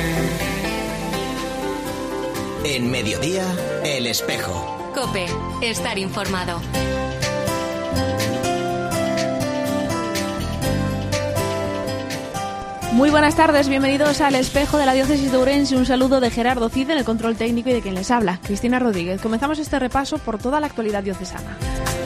En Mediodía, El Espejo. COPE, estar informado. Muy buenas tardes, bienvenidos al Espejo de la Diócesis de Ourense. Un saludo de Gerardo Cid en el control técnico y de quien les habla, Cristina Rodríguez. Comenzamos este repaso por toda la actualidad diocesana.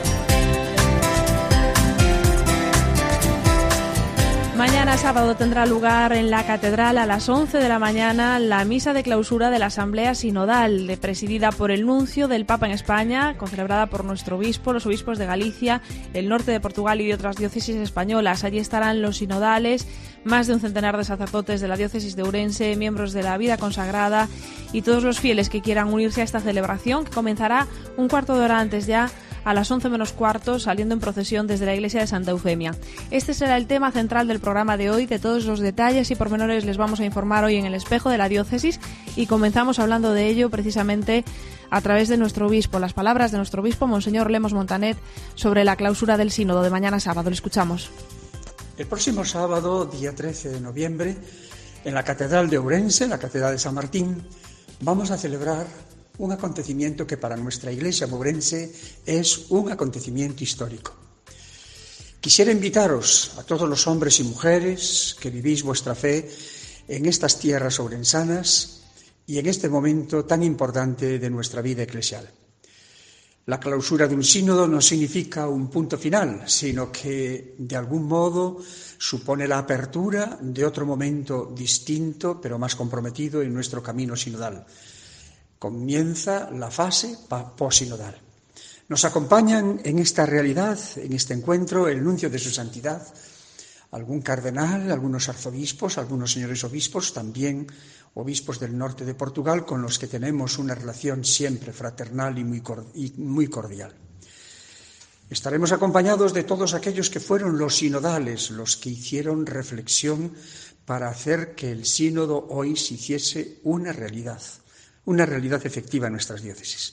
Mañana sábado tendrá lugar en la Catedral a las 11 de la mañana la misa de clausura de la Asamblea Sinodal, presidida por el nuncio del Papa en España, concelebrada por nuestro obispo, los obispos de Galicia, el norte de Portugal y de otras diócesis españolas. Allí estarán los sinodales, más de un centenar de sacerdotes de la diócesis de Ourense, miembros de la vida consagrada y todos los fieles que quieran unirse a esta celebración, que comenzará un cuarto de hora antes ya, a las 11 menos cuarto, saliendo en procesión desde la iglesia de Santa Eufemia. Este será el tema central del programa de hoy. De todos los detalles y pormenores les vamos a informar hoy en el Espejo de la Diócesis, y comenzamos hablando de ello precisamente a través de nuestro obispo, las palabras de nuestro obispo, Monseñor Lemos Montanet, sobre la clausura del sínodo de mañana sábado. Le escuchamos. El próximo sábado, día 13 de noviembre, en la Catedral de Ourense, en la Catedral de San Martín, vamos a celebrar un acontecimiento que para nuestra Iglesia ourense es un acontecimiento histórico. Quisiera invitaros a todos los hombres y mujeres que vivís vuestra fe en estas tierras ourensanas y en este momento tan importante de nuestra vida eclesial. La clausura de un sínodo no significa un punto final, sino que de algún modo supone la apertura de otro momento distinto, pero más comprometido en nuestro camino sinodal. Comienza la fase posinodal. Nos acompañan en esta realidad, en este encuentro, el nuncio de su santidad, algún cardenal, algunos arzobispos, algunos señores obispos, también obispos del norte de Portugal, con los que tenemos una relación siempre fraternal y muy cordial. Estaremos acompañados de todos aquellos que fueron los sinodales, los que hicieron reflexión para hacer que el sínodo hoy se hiciese una realidad efectiva en nuestras diócesis.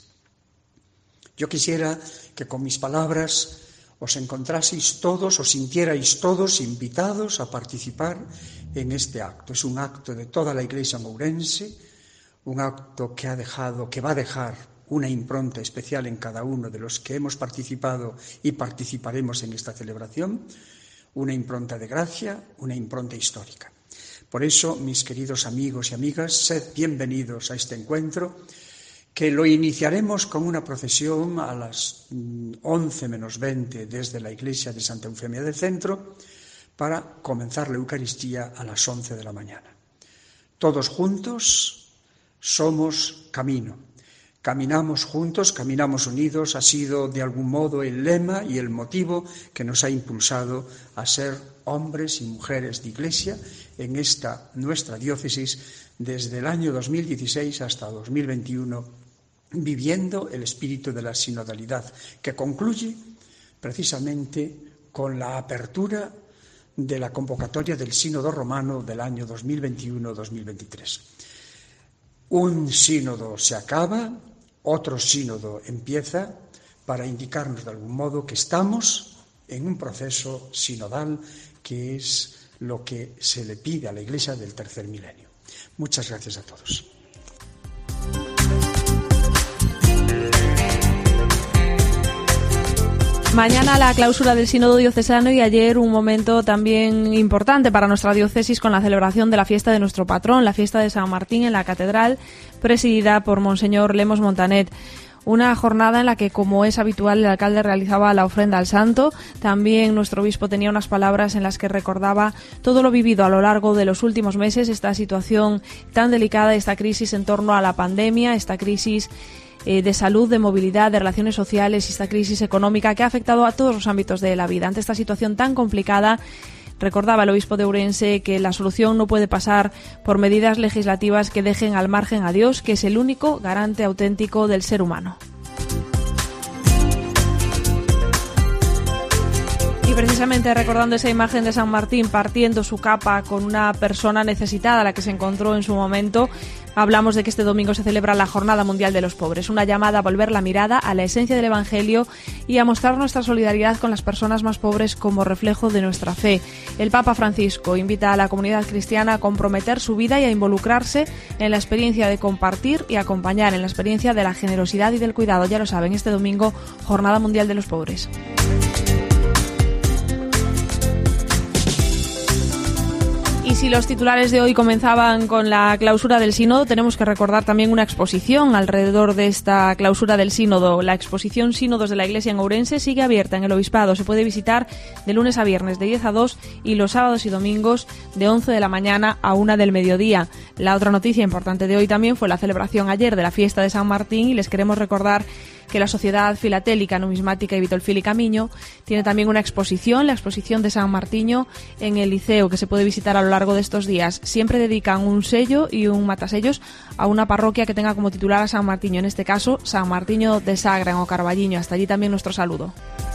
Yo quisiera que con mis palabras os encontraseis todos, os sintierais todos invitados a participar en este acto. Es un acto de toda la Iglesia ourense, un acto que va a dejar una impronta especial en cada uno de los que hemos participado y participaremos en esta celebración, una impronta de gracia, una impronta histórica. Por eso, mis queridos amigos y amigas, sed bienvenidos a este encuentro, que lo iniciaremos con una procesión a las 11 menos 20 desde la iglesia de Santa Eufemia del Centro, para comenzar la Eucaristía a las 11 de la mañana. Todos juntos somos camino. Caminamos juntos, caminamos unidos, ha sido de algún modo el lema y el motivo que nos ha impulsado a ser hombres y mujeres de Iglesia en esta nuestra diócesis desde el año 2016 hasta 2021, viviendo el espíritu de la sinodalidad, que concluye precisamente con la apertura de la convocatoria del Sínodo Romano del año 2021-2023. Un sínodo se acaba, otro sínodo empieza, para indicarnos de algún modo que estamos en un proceso sinodal, que es lo que se le pide a la Iglesia del tercer milenio. Muchas gracias a todos. Mañana la clausura del Sínodo Diocesano, y ayer un momento también importante para nuestra diócesis con la celebración de la fiesta de nuestro patrón, la fiesta de San Martín en la Catedral, presidida por Monseñor Lemos Montanet. Una jornada en la que, como es habitual, el alcalde realizaba la ofrenda al santo. También nuestro obispo tenía unas palabras en las que recordaba todo lo vivido a lo largo de los últimos meses, esta situación tan delicada, esta crisis en torno a la pandemia, esta crisis de salud, de movilidad, de relaciones sociales y esta crisis económica que ha afectado a todos los ámbitos de la vida. Ante esta situación tan complicada, recordaba el obispo de Ourense que la solución no puede pasar por medidas legislativas que dejen al margen a Dios, que es el único garante auténtico del ser humano. Y precisamente recordando esa imagen de San Martín partiendo su capa con una persona necesitada a la que se encontró en su momento, hablamos de que este domingo se celebra la Jornada Mundial de los Pobres, una llamada a volver la mirada a la esencia del Evangelio y a mostrar nuestra solidaridad con las personas más pobres como reflejo de nuestra fe. El Papa Francisco invita a la comunidad cristiana a comprometer su vida y a involucrarse en la experiencia de compartir y acompañar, en la experiencia de la generosidad y del cuidado. Ya lo saben, este domingo, Jornada Mundial de los Pobres. Y si los titulares de hoy comenzaban con la clausura del sínodo, tenemos que recordar también una exposición alrededor de esta clausura del sínodo. La exposición Sínodos de la Iglesia en Ourense sigue abierta en el Obispado. Se puede visitar de lunes a viernes de 10 a 2 y los sábados y domingos de 11 de la mañana a 1 del mediodía. La otra noticia importante de hoy también fue la celebración ayer de la fiesta de San Martín y les queremos recordar que la Sociedad Filatélica, Numismática y Vitolfílica Miño tiene también una exposición, la exposición de San Martiño en el Liceo, que se puede visitar a lo largo de estos días. Siempre dedican un sello y un matasellos a una parroquia que tenga como titular a San Martiño, en este caso San Martiño de Sagra en Ocarballiño. Hasta allí también nuestro saludo.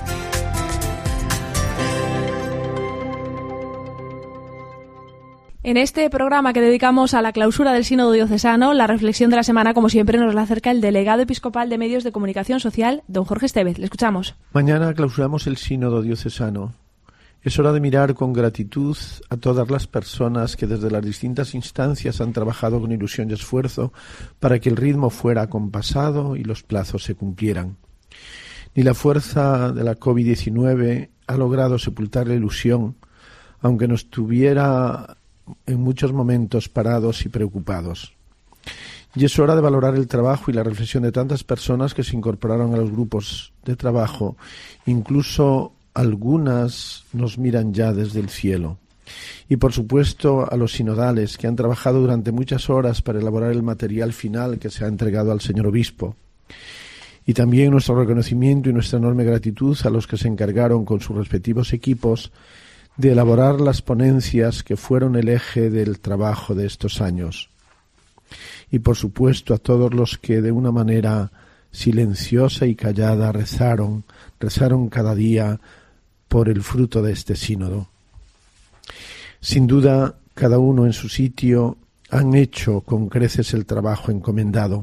En este programa que dedicamos a la clausura del Sínodo Diocesano, la reflexión de la semana, como siempre, nos la acerca el delegado episcopal de Medios de Comunicación Social, don Jorge Estevez. Le escuchamos. Mañana clausuramos el Sínodo Diocesano. Es hora de mirar con gratitud a todas las personas que desde las distintas instancias han trabajado con ilusión y esfuerzo para que el ritmo fuera acompasado y los plazos se cumplieran. Ni la fuerza de la COVID-19 ha logrado sepultar la ilusión, aunque nos tuviera en muchos momentos parados y preocupados. Y es hora de valorar el trabajo y la reflexión de tantas personas que se incorporaron a los grupos de trabajo. Incluso algunas nos miran ya desde el cielo. Y por supuesto a los sinodales que han trabajado durante muchas horas para elaborar el material final que se ha entregado al señor obispo. Y también nuestro reconocimiento y nuestra enorme gratitud a los que se encargaron con sus respectivos equipos de elaborar las ponencias que fueron el eje del trabajo de estos años. Y por supuesto a todos los que de una manera silenciosa y callada rezaron cada día por el fruto de este sínodo. Sin duda, cada uno en su sitio han hecho con creces el trabajo encomendado.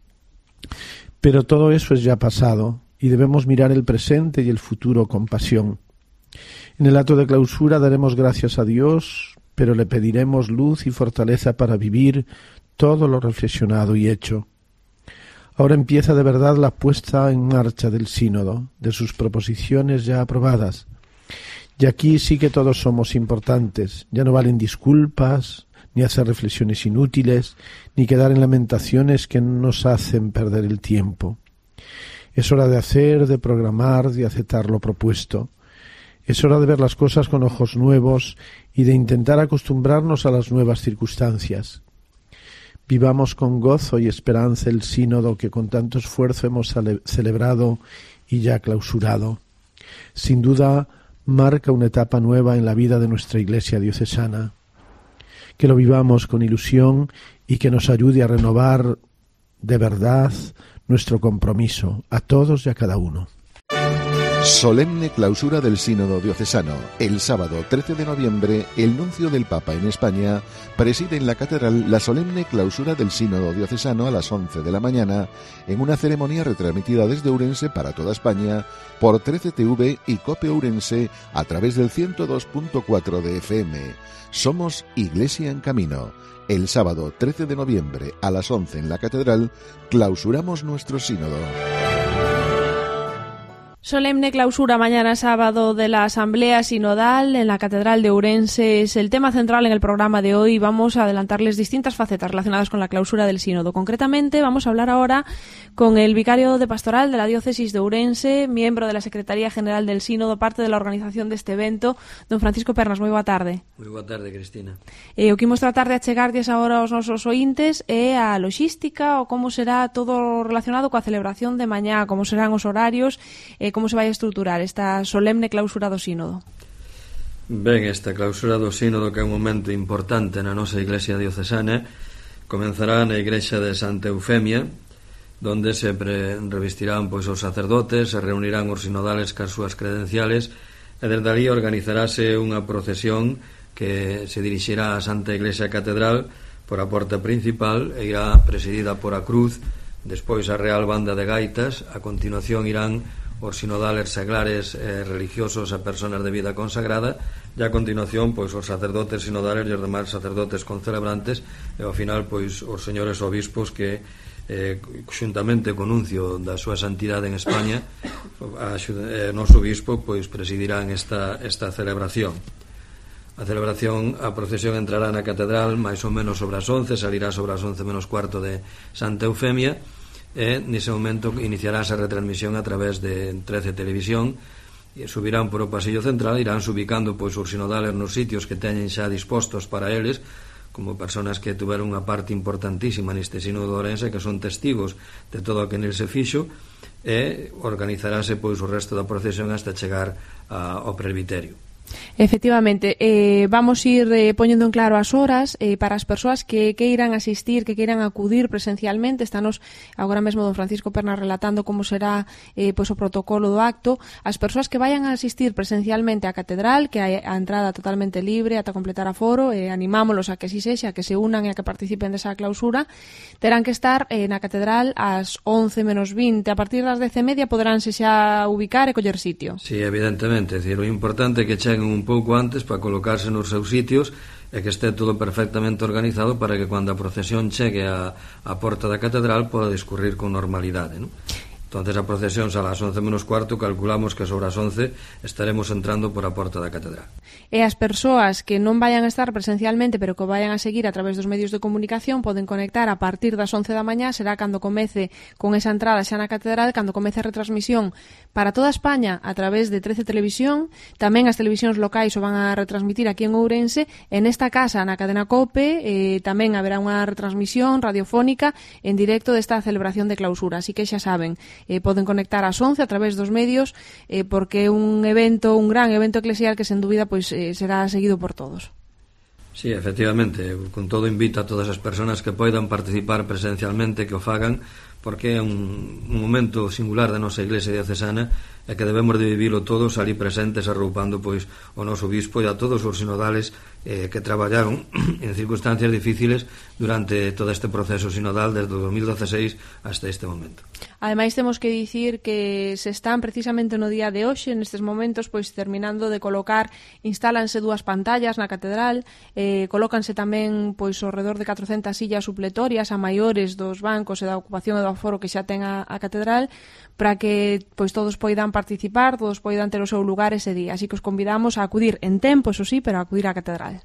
Pero todo eso es ya pasado y debemos mirar el presente y el futuro con pasión. En el acto de clausura daremos gracias a Dios, pero le pediremos luz y fortaleza para vivir todo lo reflexionado y hecho. Ahora empieza de verdad la puesta en marcha del sínodo, de sus proposiciones ya aprobadas. Y aquí sí que todos somos importantes. Ya no valen disculpas, ni hacer reflexiones inútiles, ni quedar en lamentaciones que nos hacen perder el tiempo. Es hora de hacer, de programar, de aceptar lo propuesto. Es hora de ver las cosas con ojos nuevos y de intentar acostumbrarnos a las nuevas circunstancias. Vivamos con gozo y esperanza el sínodo que con tanto esfuerzo hemos celebrado y ya clausurado. Sin duda, marca una etapa nueva en la vida de nuestra Iglesia diocesana. Que lo vivamos con ilusión y que nos ayude a renovar de verdad nuestro compromiso a todos y a cada uno. Solemne clausura del Sínodo Diocesano. El sábado 13 de noviembre, el nuncio del Papa en España preside en la catedral la solemne clausura del Sínodo Diocesano a las 11 de la mañana, en una ceremonia retransmitida desde Ourense para toda España por 13TV y COPE Ourense a través del 102.4 de FM. Somos Iglesia en Camino. El sábado 13 de noviembre a las 11 en la catedral clausuramos nuestro sínodo. Solemne clausura mañana sábado de la Asamblea Sinodal en la Catedral de Ourense es el tema central en el programa de hoy. Vamos a adelantarles distintas facetas relacionadas con la clausura del sínodo. Concretamente vamos a hablar ahora con el vicario de pastoral de la diócesis de Ourense, miembro de la Secretaría General del Sínodo, parte de la organización de este evento, don Francisco Pernas. Moi boa tarde. Moi boa tarde, Cristina. O que imos tratar de achegarlles agora aos nosos ointes é a logística ou como será todo relacionado coa celebración de mañá, como serán os horarios, como se vai a estruturar esta solemne clausura do sínodo. Ben, esta clausura do sínodo, que é un momento importante na nosa iglesia diocesana, comenzará na igrexa de Santa Eufemia, donde se revestirán os sacerdotes, se reunirán os sinodales cas súas credenciales e desde ali organizarase unha procesión que se dirixirá á Santa Iglesia Catedral por a porta principal e irá presidida por a cruz, despois a Real Banda de Gaitas, a continuación irán os sinodales seglares religiosos a personas de vida consagrada, e a continuación pois os sacerdotes sinodales e os demais sacerdotes concelebrantes, e ao final pois os señores obispos que xuntamente co nuncio da súa santidade en España, o noso obispo pois presidirán esta celebración. A procesión entrará na catedral máis ou menos sobre as 11, salirá sobre as 11 menos cuarto de Santa Eufemia, e nese momento iniciará a retransmisión a través de 13 Televisión, e subirán por o pasillo central, irán ubicando pois os sinodales nos sitios que teñen xa dispostos para eles, como personas que tuveron unha parte importantísima neste sínodo de Ourense, que son testigos de todo o que nel se fixo, e organizarase pois o resto da procesión hasta chegar ao presbiterio. Efectivamente, vamos ir poñendo en claro as horas para as persoas que irán asistir, que queiran acudir presencialmente. Estanos agora mesmo don Francisco Perna relatando como será pois o protocolo do acto. As persoas que vayan a asistir presencialmente á catedral, que hai a entrada totalmente libre ata completar aforo, animámolos a que si sexa, que se unan e a que participen desa clausura, terán que estar na catedral ás 11 menos 20. A partir das 10:30 poderánse xa ubicar e coller sitio. Sí, evidentemente, é dicir, o importante é que un pouco antes para colocarse nos seus sitios e que este todo perfectamente organizado para que cando a procesión chegue á porta da catedral poda discurrir con normalidade, non? Entonces a procesión será ás 11 menos cuarto, calculamos que sobre as 11 estaremos entrando por a porta da catedral. E as persoas que non vayan a estar presencialmente pero que vayan a seguir a través dos medios de comunicación poden conectar a partir das 11 da mañá, será cando comece con esa entrada xa na catedral, cando comece a retransmisión para toda España a través de 13 Televisión. Tamén as televisións locais o van a retransmitir aquí en Ourense, en esta casa na cadena COPE tamén haberá unha retransmisión radiofónica en directo desta celebración de clausura, así que xa saben, poden conectar ás 11 a través dos medios, porque é un gran evento eclesial que sen dúbida pois será seguido por todos. Sí, efectivamente, con todo invito a todas as persoas que poidan participar presencialmente que o fagan, porque é un momento singular da nosa Iglesia diocesana e que debemos de vivilo todos ali presentes, arroupando pois o noso obispo e a todos os sinodales que traballaron en circunstancias difíciles durante todo este proceso sinodal desde o 2016 hasta este momento. Ademais temos que dicir que se están precisamente no día de hoxe, nestes momentos, pois terminando de colocar, instálanse 2 pantallas na catedral, colócanse tamén pois ao redor de 400 sillas supletorias a maiores dos bancos e da ocupación e do aforo que xa ten a catedral, para que pois todos poidan participar, todos poidan ter o seu lugar ese día. Así que os convidamos a acudir en tempo, eso sí, pero a acudir á catedral.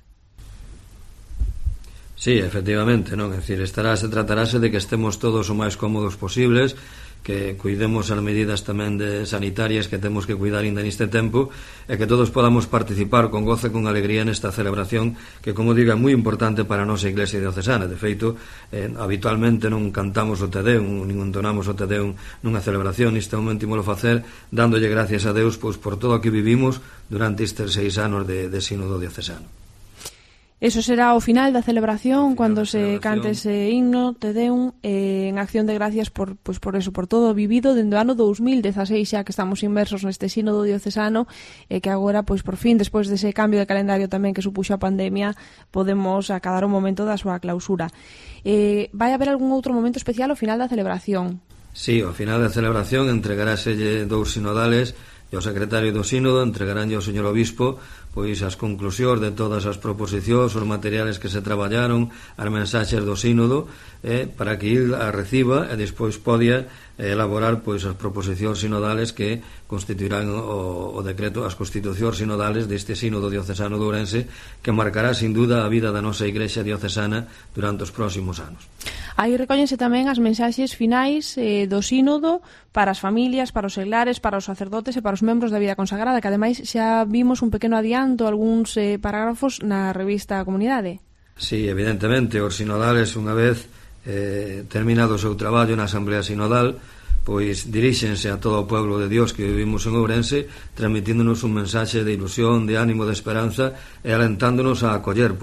Sí, efectivamente, non? É dicir, tratarase de que estemos todos o máis cómodos posibles, que cuidemos as medidas tamén sanitarias que temos que cuidar ainda neste tempo, e que todos podamos participar con gozo e con alegría nesta celebración que, como digo, é moi importante para a nosa Iglesia diocesana. De feito, habitualmente non cantamos o Te Deum, nin entonamos o Te Deum nunha celebración. Neste momento ímolo facer dándolle gracias a Deus pois por todo o que vivimos durante estes 6 anos de sínodo diocesano. Eso será o final da celebración, cando se cante ese himno Te Deum, en acción de gracias por eso, por todo vivido dende o ano 2016, xa que estamos inmersos neste sínodo diocesano, e que agora, pois por fin, despois dese cambio de calendario tamén que supuxo a pandemia, podemos acadar o momento da súa clausura. Vai haber algún outro momento especial ao final da celebración? Sí, ao final da celebración entregaráselle 2 sinodales e o secretario do sínodo entregaránlle ao señor obispo pois as conclusións de todas as proposicións, os materiales que se traballaron, as mensaxes do sínodo, para que il a reciba e despois podia elaborar pois as proposicións sinodales que constituirán o decreto, as constitucións sinodales deste sínodo diocesano de Ourense, que marcará sin duda a vida da nosa Igrexa diocesana durante os próximos anos. Aí recóllense tamén as mensaxes finais do sínodo para as familias, para os seglares, para os sacerdotes e para os membros da vida consagrada, que ademais xa vimos un pequeno adianto algúns parágrafos na revista Comunidade. Sí, evidentemente, os sinodales, unha vez terminado o seu traballo na Asamblea Sinodal, pois diríxense a todo o pueblo de Dios que vivimos en Ourense, transmitíndonos un mensaxe de ilusión, de ánimo, de esperanza e alentándonos a acoller pois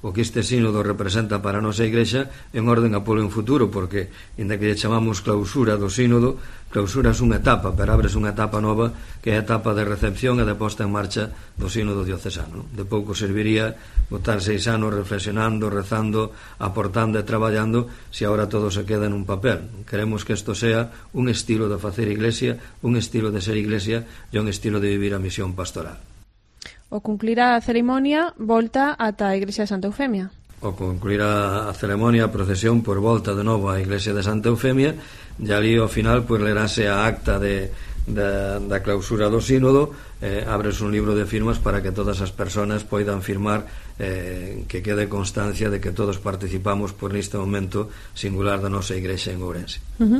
o que este sínodo representa para a nosa Igrexa en orden a polo en futuro, porque, inda que lle chamamos clausura do sínodo, clausura é unha etapa, pero abres unha etapa nova, que é a etapa de recepción e de posta en marcha do sínodo diocesano. De pouco serviría botar 6 anos reflexionando, rezando, aportando e traballando, se agora todo se queda en un papel. Queremos que isto sea un estilo de facer Iglesia, un estilo de ser Iglesia e un estilo de vivir a misión pastoral. O concluir a ceremonia, volta ata a Igrexa de Santa Eufemia. O concluir a ceremonia, a procesión, por volta de novo á Iglesia de Santa Eufemia, e ali ao final pues lerase a acta da clausura do sínodo, abres un libro de firmas para que todas as persoas poidan firmar, que quede constancia de que todos participamos por neste momento singular da nosa Igrexa en Ourense.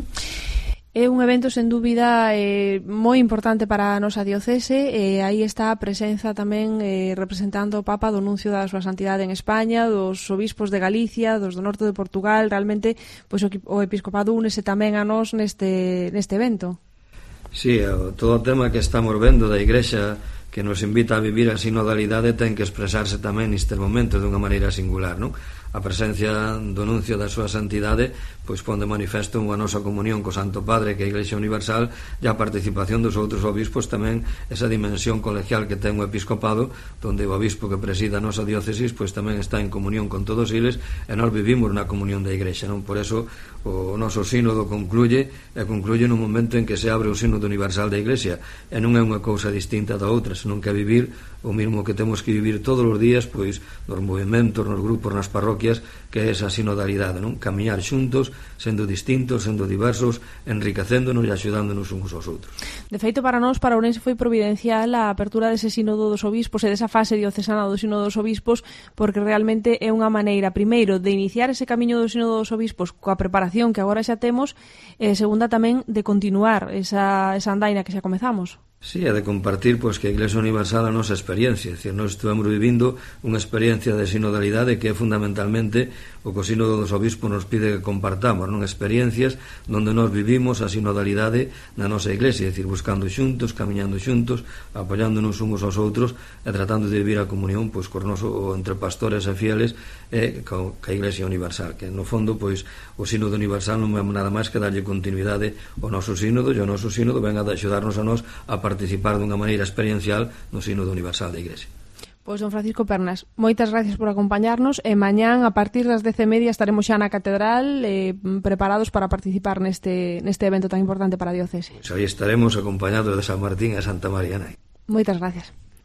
É un evento, sen dúbida, moi importante para a nosa diocese, e aí está a presenza tamén representando o Papa do nuncio da súa santidade en España, dos obispos de Galicia, dos do norte de Portugal. Realmente, pois, o episcopado únese tamén a nós neste evento. Sí, todo o tema que estamos vendo da Igrexa que nos invita a vivir a sinodalidade ten que expresarse tamén neste momento dunha maneira singular, non? A presencia do nuncio da súa santidade pois pon de manifesto unha nosa comunión co Santo Padre, que é a Iglesia Universal, e a participación dos outros obispos tamén, esa dimensión colegial que ten o episcopado, donde o obispo que presida a nosa diócesis pois tamén está en comunión con todos eles, e nós vivimos na comunión da Igrexa, non? Por eso o noso sínodo concluye nun momento en que se abre o sínodo universal da Iglesia, e non é unha cousa distinta da outra, senón que a vivir o mesmo que temos que vivir todos os días, pois nos movimentos, nos grupos, nas parroquias, que é esa sinodalidade, non? Camiñar xuntos, sendo distintos, sendo diversos, enriquecéndonos e axudándonos uns aos outros. De feito, para nós, para Ourense, foi providencial a apertura dese sínodo dos obispos e desa fase diocesana do sínodo dos obispos, porque realmente é unha maneira, primeiro, de iniciar ese camiño do sínodo dos obispos coa preparación que agora xa temos, e segunda tamén de continuar esa andaina que xa comezamos. Sí, é de compartir pois que a Iglesia Universal a nosa experiencia, é dicir, nós estivemos vivindo unha experiencia de sinodalidade que é fundamentalmente o que o sínodo dos obispos nos pide que compartamos, non? Experiencias onde nós vivimos a sinodalidade na nosa Iglesia, é dicir, buscando xuntos, camiñando xuntos, apoiándonos uns aos outros e tratando de vivir a comunión pois cos nosos, entre pastores e fieles e ca Iglesia Universal, que no fondo pois o sínodo universal non é nada máis que darlle continuidade ao noso sínodo, e o noso sínodo ven a axudarnos a nós a participar dunha maneira experiencial no sínodo universal da Igrexa. Pois, don Francisco Pernas, moitas gracias por acompañarnos, e mañán a partir das 10:30 estaremos xa na catedral preparados para participar neste evento tan importante para a diocese. Pois aí estaremos acompañados de San Martín e Santa María Nai. Moitas gracias.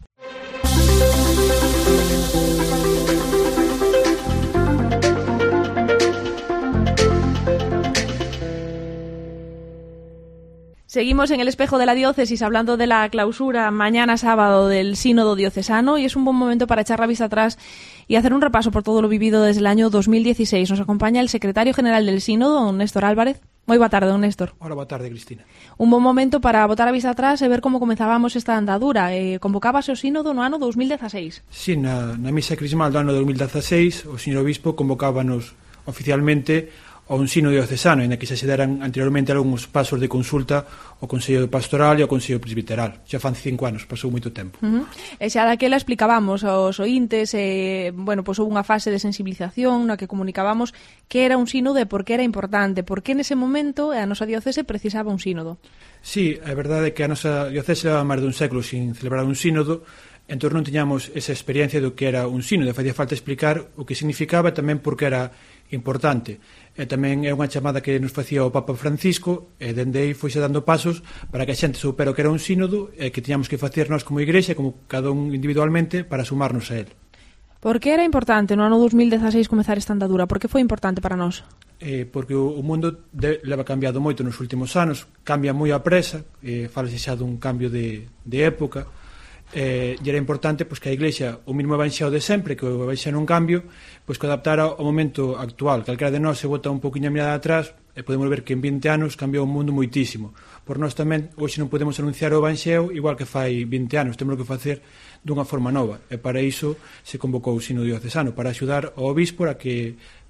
Seguimos en el espejo de la diócesis hablando de la clausura mañana sábado del Sínodo Diocesano, y es un buen momento para echar la vista atrás y hacer un repaso por todo lo vivido desde el año 2016. Nos acompaña el secretario general del Sínodo, don Néstor Álvarez. Moi boa tarde, don Néstor. Hola, boa tarde, Cristina. Un buen momento para botar a vista atrás e ver como comenzábamos esta andadura. Convocábase o Sínodo no ano 2016. Sí, na misa crismal do ano 2016, o señor obispo convocábanos oficialmente a un sínodo diocesano, en que xa se deran anteriormente algúns pasos de consulta ao Consello Pastoral e ao Consello Presbiteral. Xa fan 5 anos, pasou moito tempo. E xa daquela explicábamos aos ointes, pois houve unha fase de sensibilización na que comunicábamos que era un sínodo e por que era importante, por que nese momento a nosa diocese precisaba un sínodo. Sí, a verdade é que a nosa diocese leva máis dun século sin celebrar un sínodo, entón non tiñamos esa experiencia do que era un sínodo, facía falta explicar o que significaba e tamén por que era importante. E tamén é unha chamada que nos facía o Papa Francisco, e dende aí foise dando pasos para que a xente soupera o que era un sínodo e que tiñamos que facer nós como Igrexa, como cada un individualmente, para sumarnos a él. Por que era importante no ano 2016 comezar esta andadura? Por que foi importante para nós? Porque o mundo leva cambiado moito nos últimos anos, cambia moi a presa, falase xa dun cambio de época, e era importante pois, que a Iglesia, o mesmo evanxeo de sempre, que o evanxeo non cambio, pois que adaptara ao momento actual. Calquera de nós se bota un poquinho a mirada atrás e podemos ver que en 20 anos cambiou o mundo moitísimo. Por nós tamén, hoxe non podemos anunciar o evanxeo igual que fai 20 anos, temos que facer dunha forma nova, e para iso se convocou o Sínodo Diocesano, para axudar ao obispo a que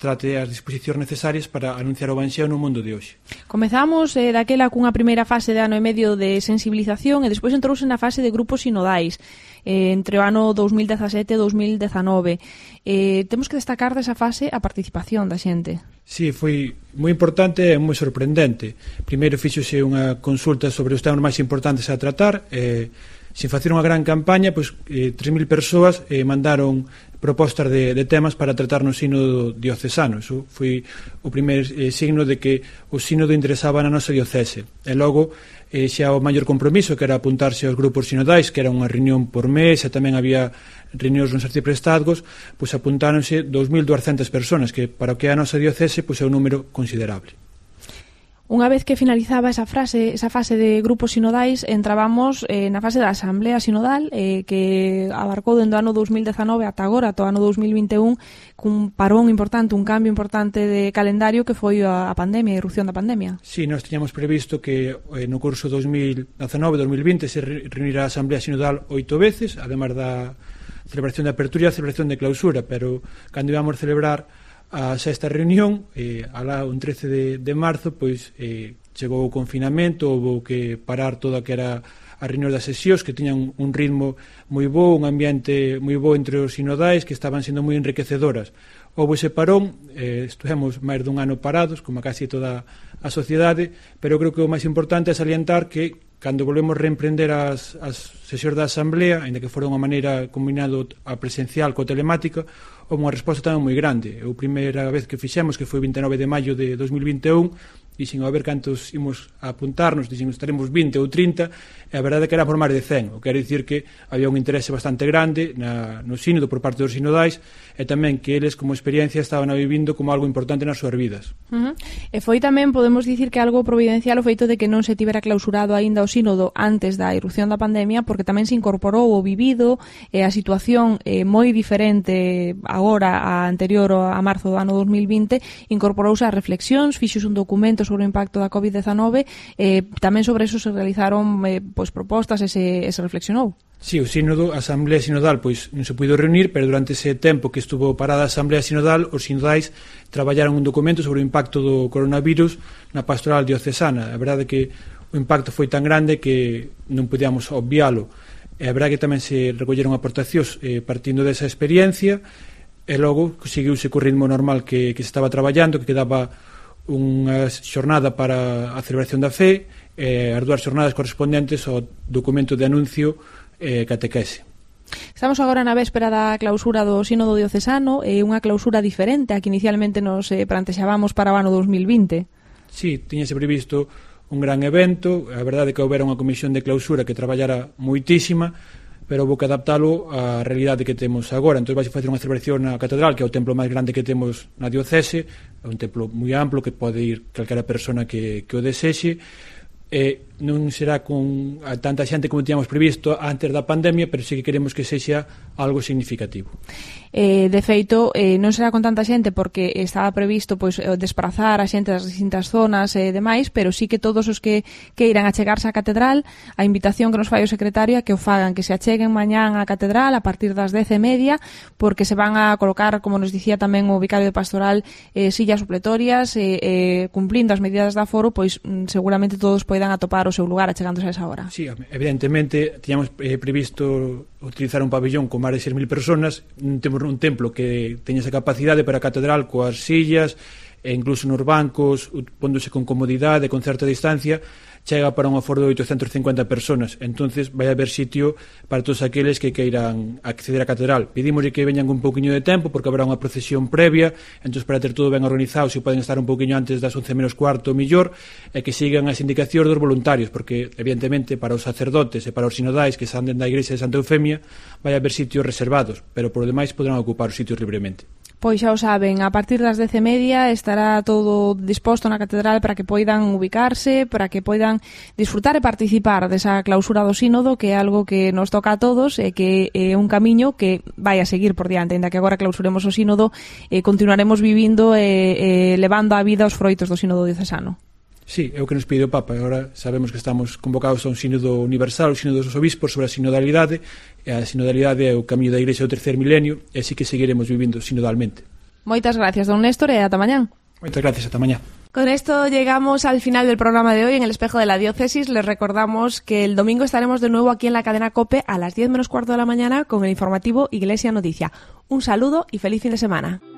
trate as disposicións necesarias para anunciar o Evanxeo no mundo de hoxe. Comezamos daquela cunha primeira fase de ano e medio de sensibilización e despois entrouse na fase de grupos sinodais entre o ano 2017 e 2019. Temos que destacar desa fase a participación da xente. Sí, foi moi importante e moi sorprendente. Primeiro fíxose unha consulta sobre os temas máis importantes a tratar, sin facer unha gran campaña, pois 3.000 persoas mandaron propostas de temas para tratar no sínodo diocesano. Iso foi o primeiro signo de que o sínodo interesaba na nosa diocese. E logo xa o maior compromiso, que era apuntarse aos grupos sinodais, que era unha reunión por mes, e tamén había reunións nos arciprestazgos, pois apuntáronse 2.200 persoas, que para o que é a nosa diocese pois é un número considerable. Unha vez que finalizaba esa fase de grupos sinodais, entrábamos na fase da Asamblea Sinodal, que abarcou dende o ano 2019 ata agora, ata o ano 2021, cun parón importante, un cambio importante de calendario que foi a pandemia, a irrupción da pandemia. Sí, nós teñamos previsto que no curso 2019-2020 se reunirá a Asamblea Sinodal 8 veces, además da celebración de apertura e a celebración de clausura, pero cando íbamos a celebrar a sexta reunión, alá un 13 de marzo, pois chegou o confinamento, houve que parar toda que era as reunións das sesións, que tiñan un ritmo moi bo, un ambiente moi bo entre os sinodais, que estaban sendo moi enriquecedoras. Houve ese parón, estivemos máis dun ano parados, como casi toda a sociedade, pero creo que o máis importante é salientar que cando volvemos a reemprender as sesións da Asamblea, ainda que fora unha maneira combinado a presencial coa telemática, houve unha resposta tamén moi grande. A primeira vez que fixemos, que foi 29 de maio de 2021, dixen a ver cantos imos a apuntarnos, dixen estaremos 20 ou 30, e a verdade é que era por máis de 100, o que quere dicir que había un interese bastante grande no sínodo por parte dos sinodais, e tamén que eles como experiencia estaban a vivindo como algo importante nas súas vidas. E foi tamén, podemos dicir que algo providencial o feito de que non se tivera clausurado aínda o sínodo antes da irrupción da pandemia, porque tamén se incorporou o vivido e a situación moi diferente agora a anterior a marzo do ano 2020, incorporouse as reflexións, fixose un documento sobre o impacto da COVID-19, tamén sobre eso se realizaron propostas e se reflexionou. Sí, o sínodo, a Asamblea Sinodal pois non se puido reunir, pero durante ese tempo que estuvo parada a Asamblea Sinodal, os sinodais traballaron un documento sobre o impacto do coronavirus na pastoral diocesana. A verdade é que o impacto foi tan grande que non podíamos obvialo. E a verdade é que tamén se recolleron aportacións partindo desa experiencia, e logo seguiuse co ritmo normal que se estaba traballando, que quedaba unha xornada para a celebración da fe, as dúas xornadas correspondentes ao documento de anuncio catequese. Estamos agora na véspera da clausura do sínodo diocesano, unha clausura diferente a que inicialmente nos plantexábamos para o ano 2020. Sí, tiñase previsto un gran evento, a verdade é que houbera unha comisión de clausura que traballara moitísima, pero houve que adaptalo á realidade que temos agora. Entón vai facer unha celebración na catedral, que é o templo máis grande que temos na diocese, é un templo moi amplo que pode ir calquera persona que o desexe, non será con tanta xente como tiñamos previsto antes da pandemia, pero sí que queremos que sexa algo significativo. De feito, non será con tanta xente porque estaba previsto desprazar a xente das distintas zonas e demais, pero sí que todos os que irán achegarse á catedral, a invitación que nos fai o secretario é que o fagan, que se acheguen mañán á catedral a partir das 10:30, porque se van a colocar, como nos dicía tamén o vicario de pastoral, sillas supletorias, cumplindo as medidas de aforo, pois seguramente todos poidan atopar o seu lugar achegándose a esa hora. Sí, evidentemente tiñamos previsto utilizar un pabellón con máis de 6.000 personas, temos un templo que teña esa capacidade para a catedral coas sillas e incluso nos bancos, póndose con comodidade, con certa distancia, chega para un aforo de 850 personas. Entonces vai haber sitio para todos aqueles que queiran acceder á catedral. Pedimoslle que veñan un pouquiño de tempo porque habrá unha procesión previa, entonces para ter todo ben organizado, se poden estar un pouquiño antes das 11 menos cuarto millor, e que sigan as indicacións dos voluntarios, porque evidentemente para os sacerdotes e para os sinodais que sanden da igrexa de Santa Eufemia vai haber sitios reservados, pero por lo demais poderán ocupar os sitios libremente. Pois xa o saben, a partir das 10:30 estará todo disposto na catedral para que poidan ubicarse, para que poidan disfrutar e participar desa clausura do sínodo, que é algo que nos toca a todos e que é un camiño que vai a seguir por diante, ainda que agora clausuremos o sínodo, continuaremos vivindo e levando á vida os froitos do sínodo diocesano. Sí, é o que nos pide o Papa. Agora sabemos que estamos convocados a un sínodo universal, o sínodo dos obispos sobre a sinodalidade, e a sinodalidade é o camiño da Igrexa do terceiro milenio, e así que seguiremos vivindo sinodalmente. Moitas gracias, don Néstor, e ata mañán. Moitas gracias, ata mañá. Con esto llegamos al final del programa de hoy en el Espejo de la Diócesis. Les recordamos que el domingo estaremos de nuevo aquí en la cadena COPE a las 10 menos cuarto de la mañana con el informativo Iglesia Noticia. Un saludo y feliz fin de semana.